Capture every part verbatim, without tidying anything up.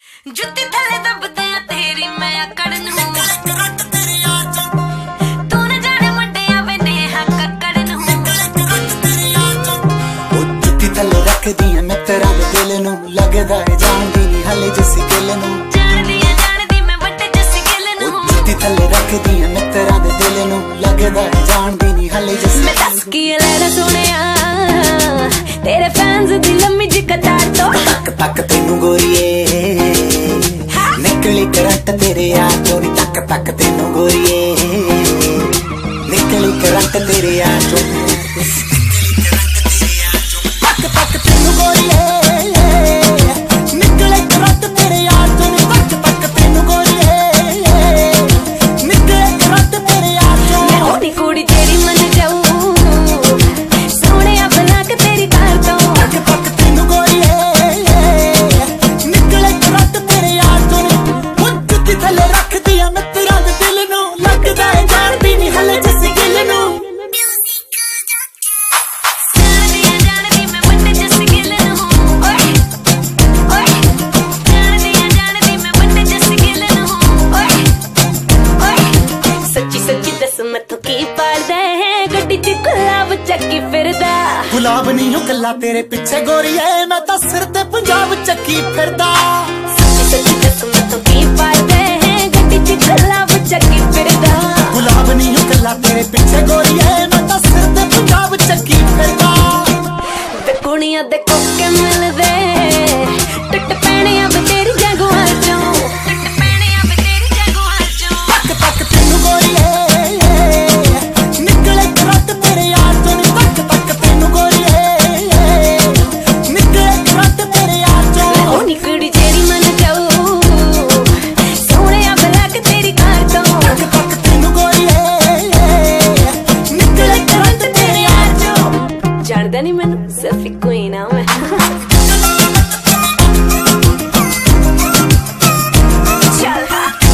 जुत्ती थले दबदे तेरी मैं अकड़ नूं तू न जाने मुंडिया वेंदे हां कक्कड़ नूं ओ जुत्ती थले रख दियां मैं तेरा दिल नूं लगदा है जानदी नहीं हले जिसी गिल नूं जानदी है जानदी मैं वड्डे जिसी गिल नूं ओ जुत्ती थले रख दियां मैं तेरा दिल नूं लगदा है जानदी नहीं हले जिसी मैं दस की लेना सोनिया तेरे फैंस दी लम्मी जी कतार तो तक तक तेनू गोरीए निकली करंट तेरे यार चों नी तक तक तेनू गोरीए निकली करंट तेरे यार चों तक तक तेनू गोरीए निकली करंट तेरे यार चों नी तक तक तेनू गोरीए निकली करंट तेरे यार चों मैं होनी कुड़ी तेरी मन जाऊं सोने बना के तेरी कार तो तक तक तेनू गोरीए निकली करंट तेरे यार चों थले रख दिया मैं तेरा दिल नूं लगदा है जानदी नहीं हले जिस गिल नूं जानदी है जानदी मैं वड्डे जिस गिल नूं ओए ओए जानदी है जानदी मैं वड्डे जिस गिल नूं ओए ओए सच्ची सच्ची दस मैथों की पाड़दा है गड्डी च गुलाब चक्की फिरदा गुलाब नहीं हो कल्ला तेरे पीछे गोरीए मैं तां सिर ते पंजाब चक्की फिरदा सच्ची सच्ची दस मैथों की पाड़दा गुलाब नहीं हूँ कल्ला तेरे पीछे गोरीए मैं तां सिर ते पंजाब चक्की फिरदा ते कुड़ियां दे कोके मिलदे टट पैणियां वे तेरी जगुआं चों टट पैणियां वे तेरी जगुआं चों तक तक तेनू गोरीए निकले करंट तेरे यार चों नी तक तक तेनू गोरीए निकले करंट तेरे यार चों मैं होनी कुड़ी जेरी मन जाऊं सोहणिया बला के तेरी कार तो तक तक तेनू गोरीए निकले करंट तेरे यार चों जानदा नहीं मैनू सिर्फ इक्को ही ना मैं चल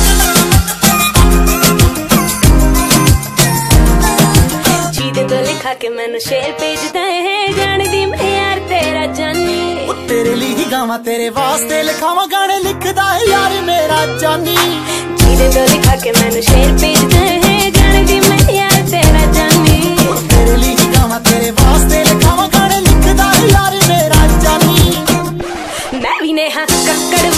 जीदे तो लिखा के मैनू शेर भेजदा है जानदी मैं यार तेरा जानी तेरे लिए ही गावां तेरे वास्ते लिखावां गाने लिखदा है यार मेरा जानी जीदे तो लिखा के मैनू शेर भेजदा है जानदी मैं यार तेरा जानी तेरे लिए ही गावां तेरे वास्ते लिखावां गाने लिखदा है यार मेरा जानी मैं भी नेहा कक्कड़